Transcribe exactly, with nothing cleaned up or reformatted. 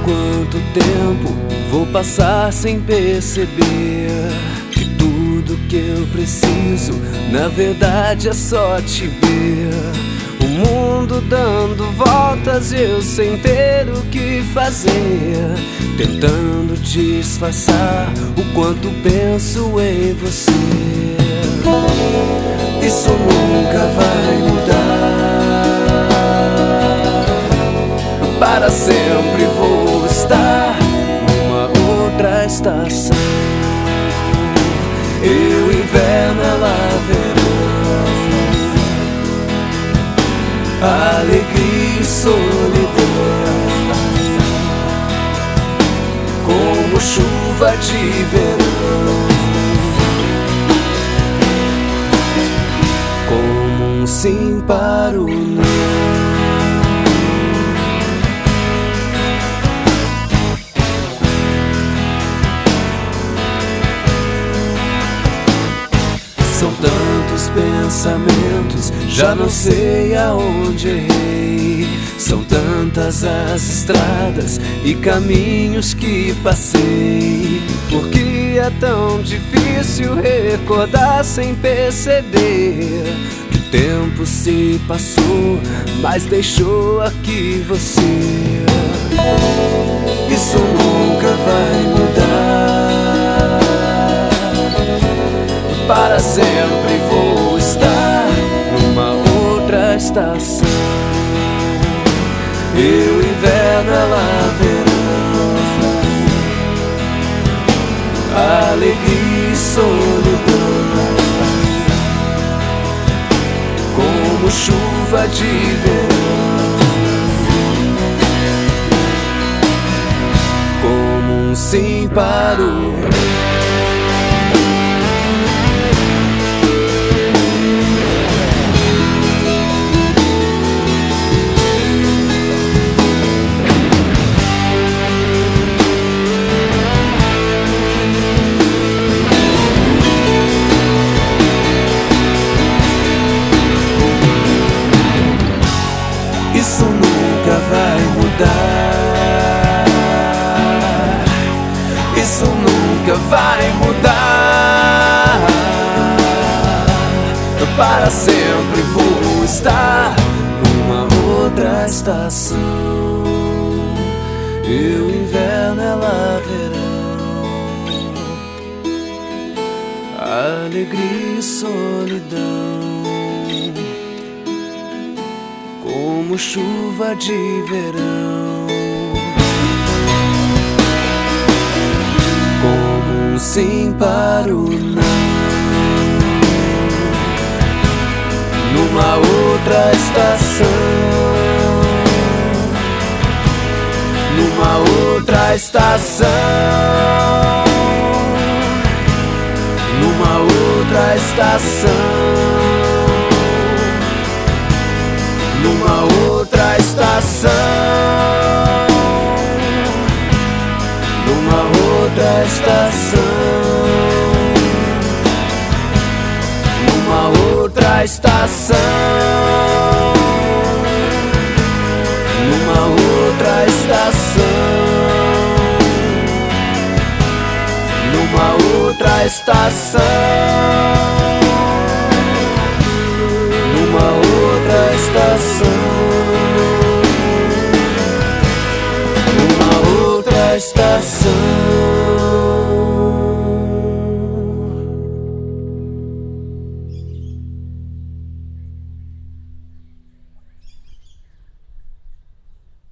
quanto tempo vou passar sem perceber que tudo que eu preciso, na verdade, é só te ver. O mundo dando voltas e eu sem ter o que fazer, tentando disfarçar o quanto penso em você. Isso nunca vai mudar, para sempre vou estar numa outra estação. Eu, inverno, ela verão, alegria e solidão, como chuva de verão, como um sim para o não. São tantos pensamentos, já não sei aonde errei. São tantas as estradas e caminhos que passei. Por que é tão difícil recordar sem perceber que o tempo se passou, mas deixou aqui você. Isso nunca vai mudar, para sempre vou estar numa outra estação. Eu, inverno, ela verão, alegria e solidão, como chuva de verão, como um sim para o Isso nunca vai mudar, isso nunca vai mudar, para sempre vou estar numa outra estação. Eu, inverno, ela verão, alegria e solidão, como chuva de verão, como um sim para o não. Numa outra estação, numa outra estação, numa outra estação, numa outra estação, numa outra estação, numa outra estação, numa outra estação, numa outra estação, numa outra estação, numa outra estação.